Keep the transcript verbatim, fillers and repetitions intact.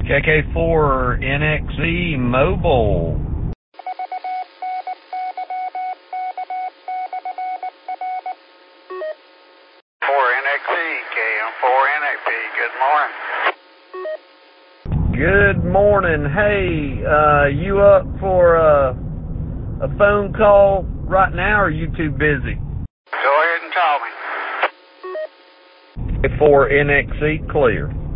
K K four N X E Mobile. four N X E, K M four N X E, good morning. Good morning. Hey, uh, you up for uh, a phone call right now, or are you too busy? Go ahead and call me. K K four N X E clear.